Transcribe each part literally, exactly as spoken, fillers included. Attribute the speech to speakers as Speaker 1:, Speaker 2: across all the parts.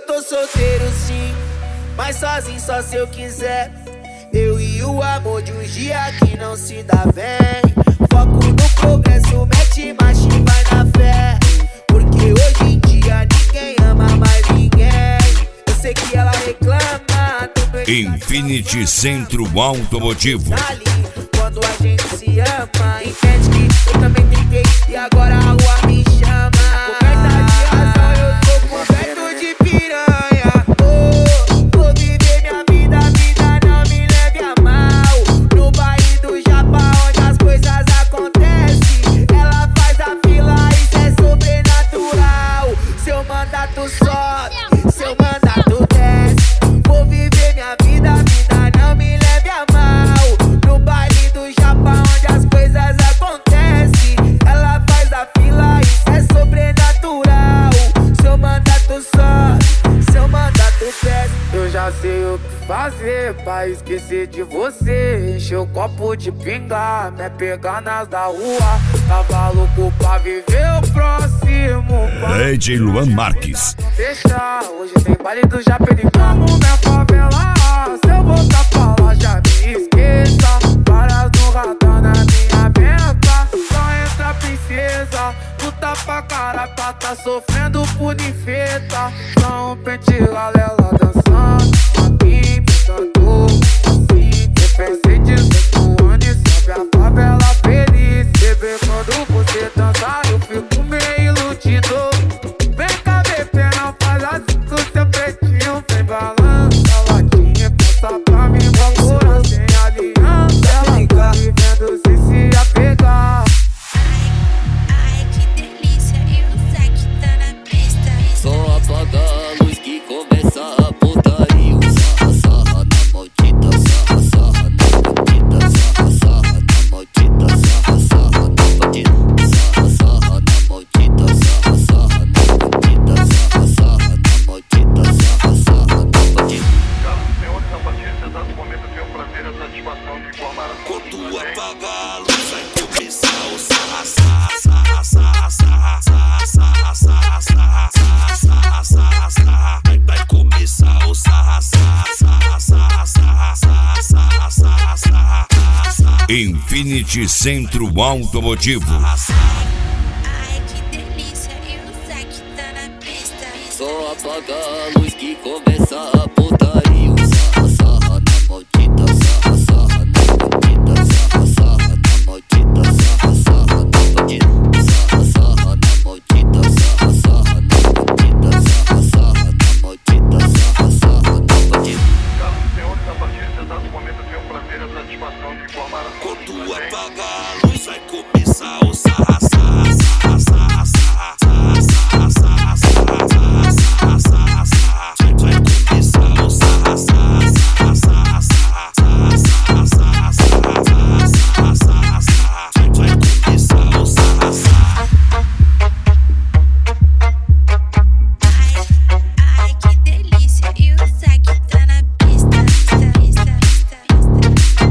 Speaker 1: tô solteiro sim, mas sozinho só se eu quiser. Eu e o amor de um dia que não se dá bem. Foco no progresso, mete marcha e vai na fé. Porque hoje em dia ninguém ama mais ninguém. Eu sei que ela reclama.
Speaker 2: Infinity Centro Automotivo.
Speaker 1: Quando a gente se ama, entende que eu também tentei e agora a rua me chama. Coberta de razão, eu tô coberto de piranha. Oh, vou viver minha vida, a vida não me leve a mal. No baile do Japão, onde as coisas acontecem, ela faz a fila, isso é sobrenatural. Seu mandato sobe, seu mandato desce. Vou viver minha vida, a vida não me leve a mal. No baile do Japão, onde as coisas acontecem, ela faz a fila, isso é sobrenatural. Seu mandato sobe, seu mandato desce. Eu já sei o que fazer pra esquecer de você. Encher o copo de pinga, me pegar nas da rua. Tava louco pra viver o próximo.
Speaker 2: D J Luan Marques.
Speaker 1: Deixa, hoje tem baile do Japenicamo, minha favela. Se eu voltar pra lá, já me esqueça. Várias no radar na minha meta. Só entra princesa, luta pra caralho, pra tá sofrendo por ninfeta. Só um pente galela dançando, aqui pintando assim. Defensei dezoito anos e sobe a favela feliz. Bebê, quando você dançar, eu fico meio iludido. Vem cá, bebê, não faz assim com seu pretinho. Vem balança, latinha, passa pra mim, procura sem aliança. Ela tá vivendo sem se apegar.
Speaker 3: Ai, que delícia, e o Zack tá na pista.
Speaker 4: Só apaga a luz que começa a putaria. Sarra, sarra na maldita, sarra, sarra na bandida. Sarra, sarra na maldita, sarra, sarra na bandida. Sarra, sarra na maldita, sarra, sarra na bandida. Sarra, sarra na maldita, sarra, sarra na bandida.
Speaker 5: Caros senhores, a partir desse exato momento eu tenho o prazer e a satisfação de informar a
Speaker 4: Quando apaga a luz vai começar o sarra, sarra, sarra, sarra, sarra, sarra, sarra, sarra, sarra, sarra, sarra, sarra. Vai, vai começar o sarra, sarra, sarra, sarra, sarra, sarra, sarra, sarra, sarra, sarra.
Speaker 2: Infinity Centro Automotivo.
Speaker 3: Ai, que delícia, e o Zack tá na pista.
Speaker 4: Só apaga a luz que começa a putaria. Sarra, sarra na maldita, sarra, sarra na bandida. Sarra, sarra na maldita, sarra, sarra na bandida. Sarra, sarra na maldita, sarra, sarra na bandida. Sarra, sarra na maldita, sarra, sarra na bandida.
Speaker 5: Caros senhores, a partir desse exato momento eu tenho o prazer e a satisfação de informar a
Speaker 4: Quando apaga a luz vai começar o sarra, sarra, sarra, sarra, sarra, sarra, sarra, sarra, sarra, sarra, sarra, sarra. Vai, vai começar o sarra, sarra, sarra, sarra, sarra, sarra, sarra, sarra, sarra, sarra, sarra, sarra. Vai, vai começar o sarra, sarra.
Speaker 3: Ai, que delícia, e o Zack tá na pista. Pista, pista, pista,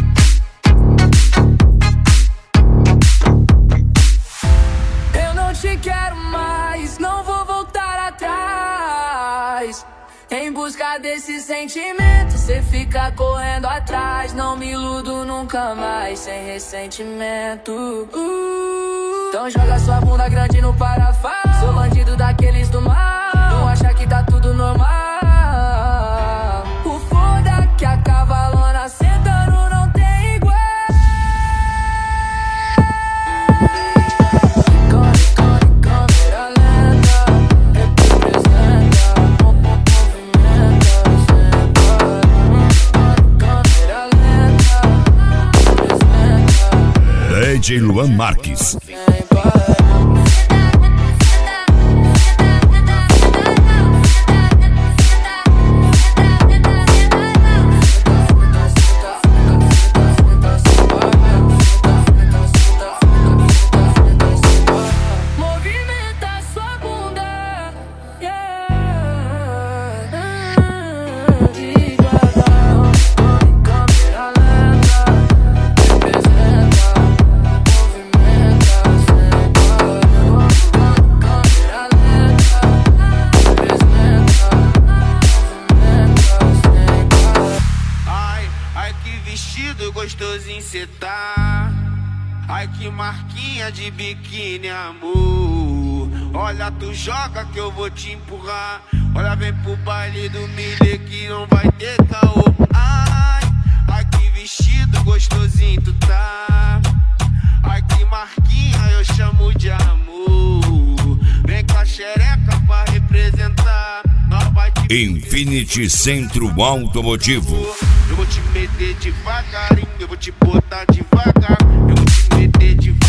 Speaker 6: Eu não te quero mais, não vou voltar atrás. Em busca desse sentimento, cê fica correndo atrás. Não me iludo nunca mais, sem ressentimento. uh. Então joga sua bunda grande no parafuso. Sou bandido daqueles do mal, não acha que tá tudo normal. O foda é que a cavalona sentando não tem igual. Câmera lenta, representa, movimenta, senta. Câmera lenta, representa.
Speaker 2: D J Luan Marques.
Speaker 6: Vem para movimenta,
Speaker 1: cê tá. Ai que marquinha de biquíni, amor. Olha, tu joga que eu vou te empurrar. Olha, vem pro baile do milê que não vai ter caô. Ai, ai que vestido gostosinho tu tá. Ai que marquinha eu chamo de amor. Vem com a xereca pra representar. Nós vai te
Speaker 2: Infinity Centro Automotivo.
Speaker 1: Eu vou te meter devagarinho, eu vou te botar devagar. Eu vou te meter devagar.